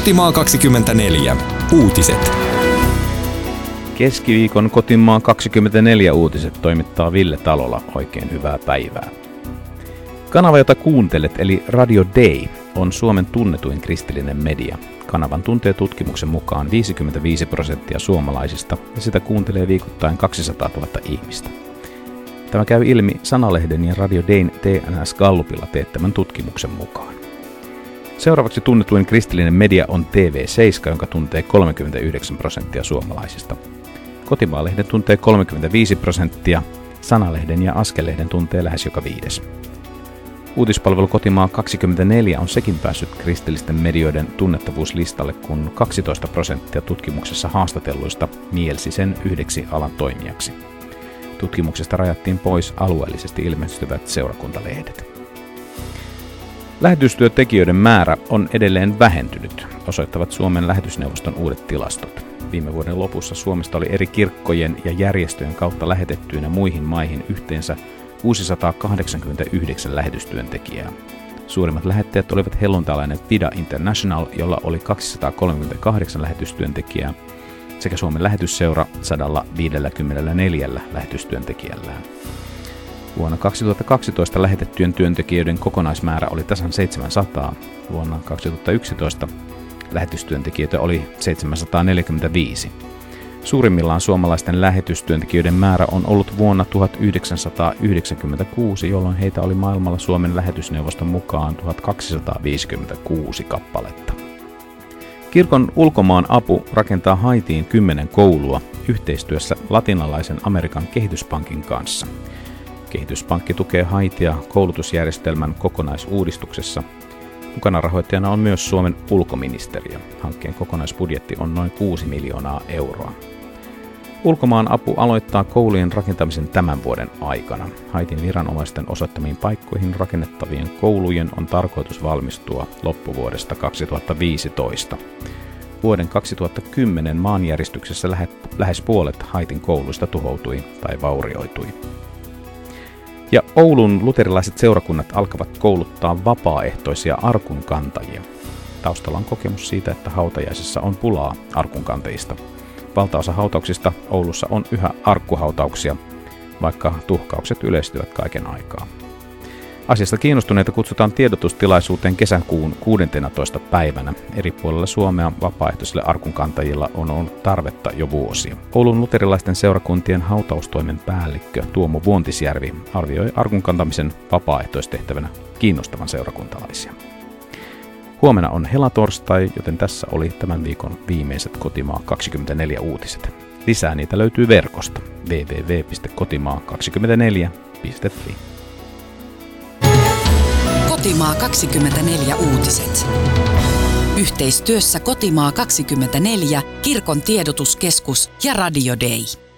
Kotimaa 24. Uutiset. Keskiviikon Kotimaa 24 uutiset toimittaa Ville Talola. Oikein hyvää päivää. Kanava, jota kuuntelet, eli Radio Day, on Suomen tunnetuin kristillinen media. Kanavan tuntee tutkimuksen mukaan 55% suomalaisista ja sitä kuuntelee viikoittain 200 000 ihmistä. Tämä käy ilmi Sanalehden ja Radio Dayn TNS Gallupilla teettämän tutkimuksen mukaan. Seuraavaksi tunnetuin kristillinen media on TV7, jonka tuntee 39% suomalaisista. Kotimaa-lehden tuntee 35%, Sanalehden ja Askel-lehden tuntee lähes joka viides. Uutispalvelu Kotimaa 24 on sekin päässyt kristillisten medioiden tunnettavuuslistalle, kun 12% tutkimuksessa haastatelluista mielsi sen yhdeksi alan toimijaksi. Tutkimuksesta rajattiin pois alueellisesti ilmestyvät seurakuntalehdet. Lähetystyötekijöiden määrä on edelleen vähentynyt, osoittavat Suomen lähetysneuvoston uudet tilastot. Viime vuoden lopussa Suomesta oli eri kirkkojen ja järjestöjen kautta lähetettyinä muihin maihin yhteensä 689 lähetystyöntekijää. Suurimmat lähettäjät olivat helluntalainen FIDA International, jolla oli 238 lähetystyöntekijää, sekä Suomen lähetysseura 154 lähetystyöntekijällään. Vuonna 2012 lähetettyjen työntekijöiden kokonaismäärä oli tasan 700. Vuonna 2011 lähetystyöntekijöitä oli 745. Suurimmillaan suomalaisten lähetystyöntekijöiden määrä on ollut vuonna 1996, jolloin heitä oli maailmalla Suomen lähetysneuvoston mukaan 1256 kappaletta. Kirkon ulkomaan apu rakentaa Haitiin 10 koulua yhteistyössä Latinalaisen Amerikan kehityspankin kanssa. Kehityspankki tukee Haitia koulutusjärjestelmän kokonaisuudistuksessa. Mukana rahoittajana on myös Suomen ulkoministeriö. Hankkeen kokonaisbudjetti on noin 6 miljoonaa euroa. Ulkomaan apu aloittaa koulujen rakentamisen tämän vuoden aikana. Haitin viranomaisten osoittamiin paikkoihin rakennettavien koulujen on tarkoitus valmistua loppuvuodesta 2015. Vuoden 2010 maanjäristyksessä lähes puolet Haitin kouluista tuhoutui tai vaurioitui. Ja Oulun luterilaiset seurakunnat alkavat kouluttaa vapaaehtoisia arkunkantajia. Taustalla on kokemus siitä, että hautajaisissa on pulaa arkunkantajista. Valtaosa hautauksista Oulussa on yhä arkkuhautauksia, vaikka tuhkaukset yleistyvät kaiken aikaa. Asiasta kiinnostuneita kutsutaan tiedotustilaisuuteen kesäkuun 16. päivänä. Eri puolilla Suomea vapaaehtoisille arkunkantajilla on ollut tarvetta jo vuosia. Oulun luterilaisten seurakuntien hautaustoimen päällikkö Tuomo Vuontisjärvi arvioi arkunkantamisen vapaaehtoistehtävänä kiinnostavan seurakuntalaisia. Huomenna on helatorstai, joten tässä oli tämän viikon viimeiset Kotimaa 24 uutiset. Lisää niitä löytyy verkosta www.kotimaa24.fi. Kotimaa 24 uutiset. Yhteistyössä Kotimaa 24, Kirkon tiedotuskeskus ja Radio Day.